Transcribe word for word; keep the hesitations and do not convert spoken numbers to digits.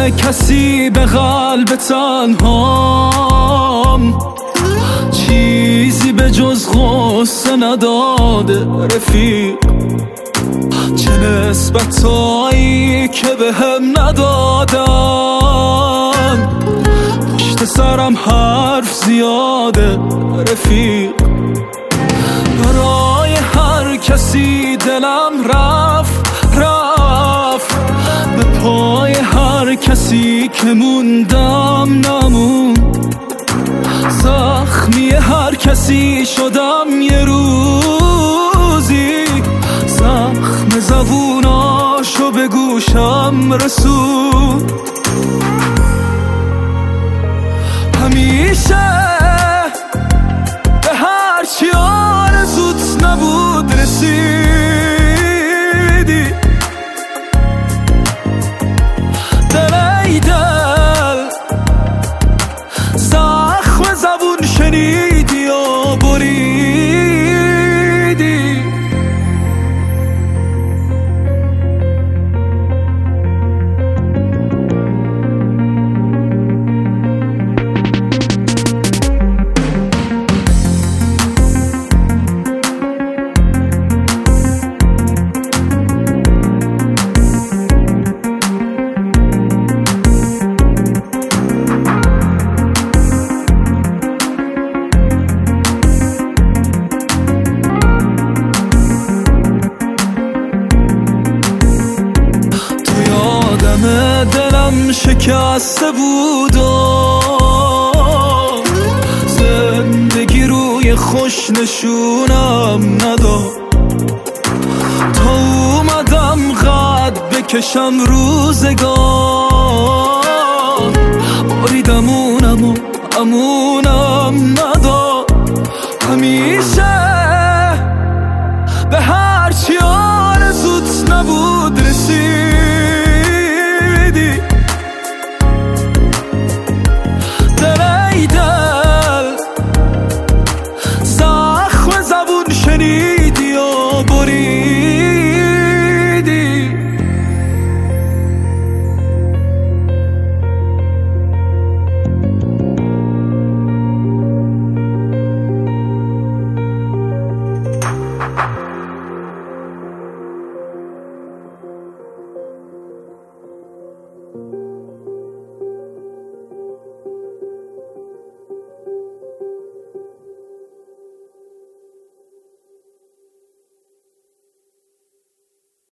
کسی به قلب تنهام چیزی به جز غصه نداده رفیق. چه نسبتایی که به هم ندادن، پشت سرم حرف زیاده رفیق. برای هر کسی دلم رفت رفت، به پای هر کسی که موندم نموند. زخمی هر کسی شدم یه روزی، زخم زبوناشو به گوشم رسود. همیشه به هر چی آرزوت نبود رسیدی. دل ای دل زخم زبون شنیدی و بریدی. دلم شکسته بود و زندگی روی خوش نشونم نداد. تا اومدم قد بکشم روزگار، بریدم اونم و امونم نداد. همین